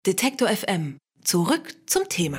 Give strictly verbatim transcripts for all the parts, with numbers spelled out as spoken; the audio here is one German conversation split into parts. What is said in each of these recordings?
Detektor F M. Zurück zum Thema.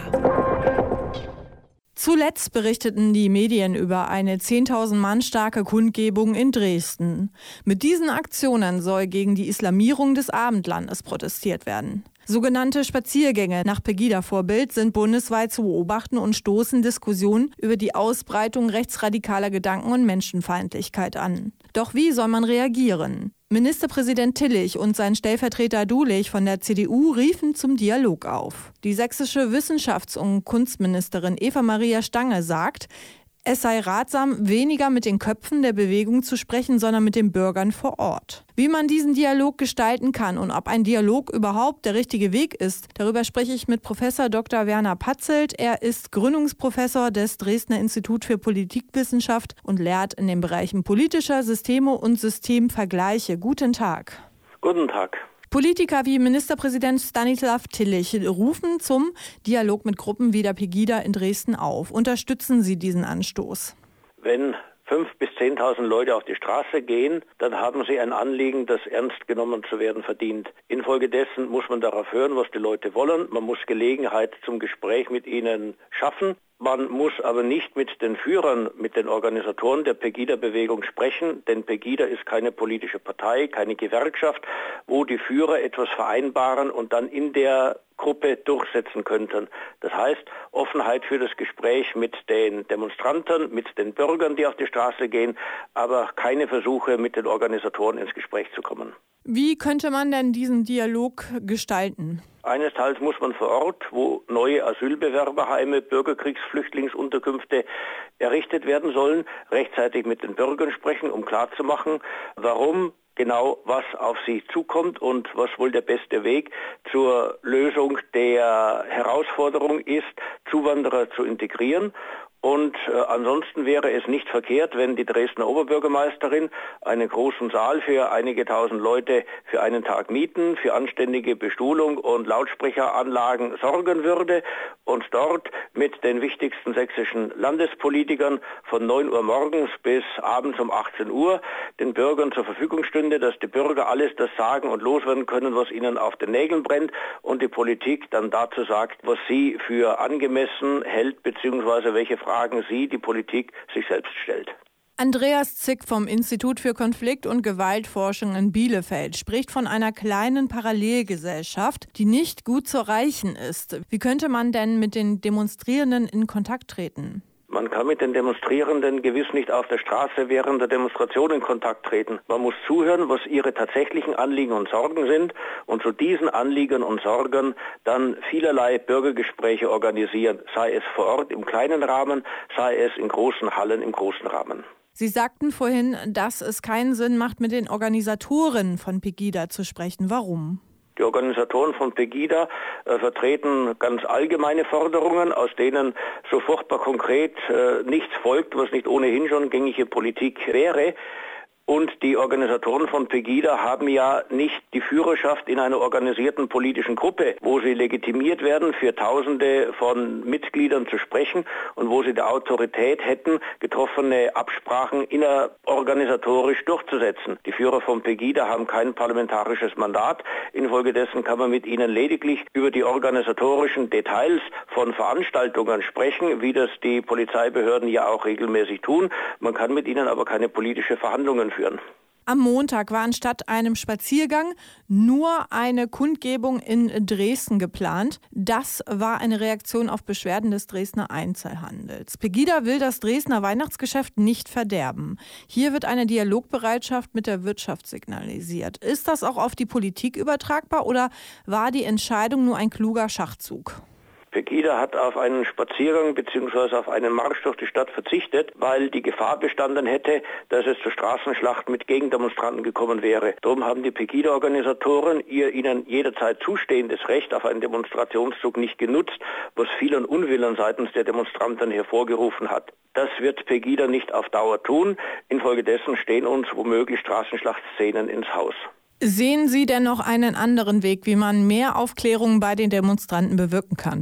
Zuletzt berichteten die Medien über eine zehntausend Mann starke Kundgebung in Dresden. Mit diesen Aktionen soll gegen die Islamierung des Abendlandes protestiert werden. Sogenannte Spaziergänge nach Pegida-Vorbild sind bundesweit zu beobachten und stoßen Diskussionen über die Ausbreitung rechtsradikaler Gedanken und Menschenfeindlichkeit an. Doch wie soll man reagieren? Ministerpräsident Tillich und sein Stellvertreter Dulich von der C D U riefen zum Dialog auf. Die sächsische Wissenschafts- und Kunstministerin Eva-Maria Stange sagt, es sei ratsam, weniger mit den Köpfen der Bewegung zu sprechen, sondern mit den Bürgern vor Ort. Wie man diesen Dialog gestalten kann und ob ein Dialog überhaupt der richtige Weg ist, darüber spreche ich mit Professor Doktor Werner Patzelt. Er ist Gründungsprofessor des Dresdner Institut für Politikwissenschaft und lehrt in den Bereichen politischer Systeme und Systemvergleiche. Guten Tag. Guten Tag. Politiker wie Ministerpräsident Stanislav Tillich rufen zum Dialog mit Gruppen wie der Pegida in Dresden auf. Unterstützen Sie diesen Anstoß? Wenn fünftausend bis zehntausend Leute auf die Straße gehen, dann haben sie ein Anliegen, das ernst genommen zu werden verdient. Infolgedessen muss man darauf hören, was die Leute wollen. Man muss Gelegenheit zum Gespräch mit ihnen schaffen. Man muss aber nicht mit den Führern, mit den Organisatoren der Pegida-Bewegung sprechen, denn Pegida ist keine politische Partei, keine Gewerkschaft, wo die Führer etwas vereinbaren und dann in der Gruppe durchsetzen könnten. Das heißt, Offenheit für das Gespräch mit den Demonstranten, mit den Bürgern, die auf die Straße gehen, aber keine Versuche, mit den Organisatoren ins Gespräch zu kommen. Wie könnte man denn diesen Dialog gestalten? Eines Teils muss man vor Ort, wo neue Asylbewerberheime, Bürgerkriegsflüchtlingsunterkünfte errichtet werden sollen, rechtzeitig mit den Bürgern sprechen, um klarzumachen, warum genau was auf sie zukommt und was wohl der beste Weg zur Lösung der Herausforderung ist, Zuwanderer zu integrieren. Und äh, ansonsten wäre es nicht verkehrt, wenn die Dresdner Oberbürgermeisterin einen großen Saal für einige tausend Leute für einen Tag mieten, für anständige Bestuhlung und Lautsprecheranlagen sorgen würde und dort mit den wichtigsten sächsischen Landespolitikern von neun Uhr morgens bis abends um achtzehn Uhr den Bürgern zur Verfügung stünde, dass die Bürger alles das sagen und loswerden können, was ihnen auf den Nägeln brennt und die Politik dann dazu sagt, was sie für angemessen hält, beziehungsweise welche Fragen Fragen Sie, die Politik, sich selbst stellt. Andreas Zick vom Institut für Konflikt- und Gewaltforschung in Bielefeld spricht von einer kleinen Parallelgesellschaft, die nicht gut zu erreichen ist. Wie könnte man denn mit den Demonstrierenden in Kontakt treten? Man kann mit den Demonstrierenden gewiss nicht auf der Straße während der Demonstration in Kontakt treten. Man muss zuhören, was ihre tatsächlichen Anliegen und Sorgen sind und zu diesen Anliegen und Sorgen dann vielerlei Bürgergespräche organisieren, sei es vor Ort im kleinen Rahmen, sei es in großen Hallen im großen Rahmen. Sie sagten vorhin, dass es keinen Sinn macht, mit den Organisatoren von Pegida zu sprechen. Warum? Die Organisatoren von Pegida äh, vertreten ganz allgemeine Forderungen, aus denen so furchtbar konkret äh, nichts folgt, was nicht ohnehin schon gängige Politik wäre. Und die Organisatoren von Pegida haben ja nicht die Führerschaft in einer organisierten politischen Gruppe, wo sie legitimiert werden, für Tausende von Mitgliedern zu sprechen und wo sie die Autorität hätten, getroffene Absprachen innerorganisatorisch durchzusetzen. Die Führer von Pegida haben kein parlamentarisches Mandat. Infolgedessen kann man mit ihnen lediglich über die organisatorischen Details von Veranstaltungen sprechen, wie das die Polizeibehörden ja auch regelmäßig tun. Man kann mit ihnen aber keine politische Verhandlungen führen. Am Montag war anstatt einem Spaziergang nur eine Kundgebung in Dresden geplant. Das war eine Reaktion auf Beschwerden des Dresdner Einzelhandels. Pegida will das Dresdner Weihnachtsgeschäft nicht verderben. Hier wird eine Dialogbereitschaft mit der Wirtschaft signalisiert. Ist das auch auf die Politik übertragbar oder war die Entscheidung nur ein kluger Schachzug? Pegida hat auf einen Spaziergang bzw. auf einen Marsch durch die Stadt verzichtet, weil die Gefahr bestanden hätte, dass es zur Straßenschlacht mit Gegendemonstranten gekommen wäre. Darum haben die Pegida-Organisatoren ihr ihnen jederzeit zustehendes Recht auf einen Demonstrationszug nicht genutzt, was vielen Unwillen seitens der Demonstranten hervorgerufen hat. Das wird Pegida nicht auf Dauer tun. Infolgedessen stehen uns womöglich Straßenschlachtszenen ins Haus. Sehen Sie denn noch einen anderen Weg, wie man mehr Aufklärung bei den Demonstranten bewirken kann? Man kann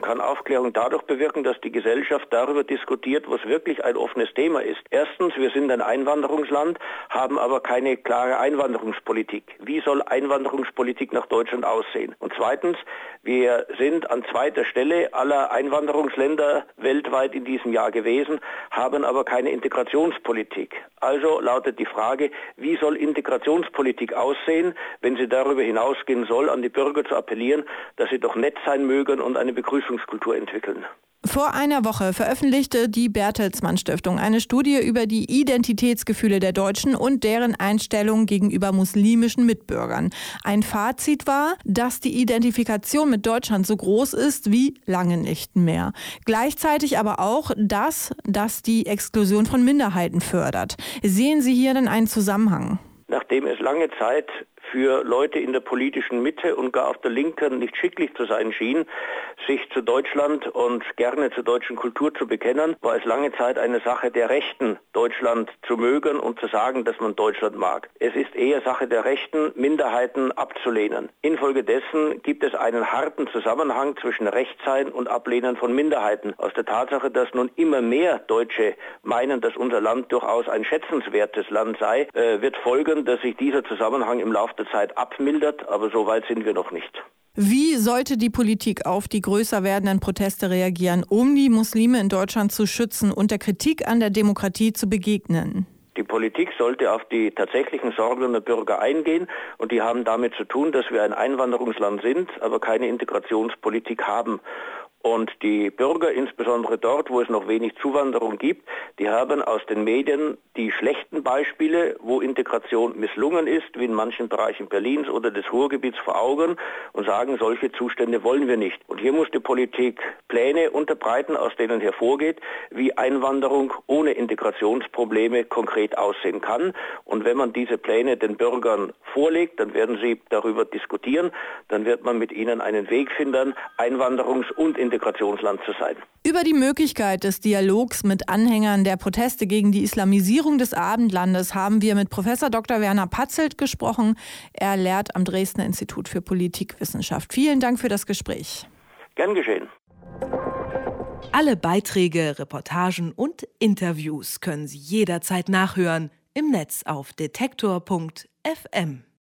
kann Aufklärung dadurch bewirken, dass die Gesellschaft darüber diskutiert, was wirklich ein offenes Thema ist. Erstens, wir sind ein Einwanderungsland, haben aber keine klare Einwanderungspolitik. Wie soll Einwanderungspolitik nach Deutschland aussehen? Und zweitens, wir sind an zweiter Stelle aller Einwanderungsländer weltweit in diesem Jahr gewesen, haben aber keine Integrationspolitik. Also lautet die Frage, wie soll Integrationspolitik aussehen, wenn sie darüber hinausgehen soll, an die Bürger zu appellieren, dass sie doch nett sein mögen und eine Begrüßungskultur entwickeln. Vor einer Woche veröffentlichte die Bertelsmann Stiftung eine Studie über die Identitätsgefühle der Deutschen und deren Einstellung gegenüber muslimischen Mitbürgern. Ein Fazit war, dass die Identifikation mit Deutschland so groß ist wie lange nicht mehr. Gleichzeitig aber auch das, dass die Exklusion von Minderheiten fördert. Sehen Sie hier denn einen Zusammenhang? Nachdem es lange Zeit für Leute in der politischen Mitte und gar auf der Linken nicht schicklich zu sein schien, sich zu Deutschland und gerne zur deutschen Kultur zu bekennen, war es lange Zeit eine Sache der Rechten, Deutschland zu mögen und zu sagen, dass man Deutschland mag. Es ist eher Sache der Rechten, Minderheiten abzulehnen. Infolgedessen gibt es einen harten Zusammenhang zwischen Rechtsein und Ablehnen von Minderheiten. Aus der Tatsache, dass nun immer mehr Deutsche meinen, dass unser Land durchaus ein schätzenswertes Land sei, äh, wird folgen, dass sich dieser Zusammenhang im Laufe der Zeit abmildert, aber so weit sind wir noch nicht. Wie sollte die Politik auf die größer werdenden Proteste reagieren, um die Muslime in Deutschland zu schützen und der Kritik an der Demokratie zu begegnen? Die Politik sollte auf die tatsächlichen Sorgen der Bürger eingehen und die haben damit zu tun, dass wir ein Einwanderungsland sind, aber keine Integrationspolitik haben. Und die Bürger, insbesondere dort, wo es noch wenig Zuwanderung gibt, die haben aus den Medien die schlechten Beispiele, wo Integration misslungen ist, wie in manchen Bereichen Berlins oder des Ruhrgebiets, vor Augen und sagen, solche Zustände wollen wir nicht. Und hier muss die Politik Pläne unterbreiten, aus denen hervorgeht, wie Einwanderung ohne Integrationsprobleme konkret aussehen kann. Und wenn man diese Pläne den Bürgern vorlegt, dann werden sie darüber diskutieren, dann wird man mit ihnen einen Weg finden, Einwanderungs- und Integrationsland zu sein. Über die Möglichkeit des Dialogs mit Anhängern der Proteste gegen die Islamisierung des Abendlandes haben wir mit Professor Doktor Werner Patzelt gesprochen. Er lehrt am Dresdner Institut für Politikwissenschaft. Vielen Dank für das Gespräch. Gern geschehen. Alle Beiträge, Reportagen und Interviews können Sie jederzeit nachhören im Netz auf detektor punkt f m.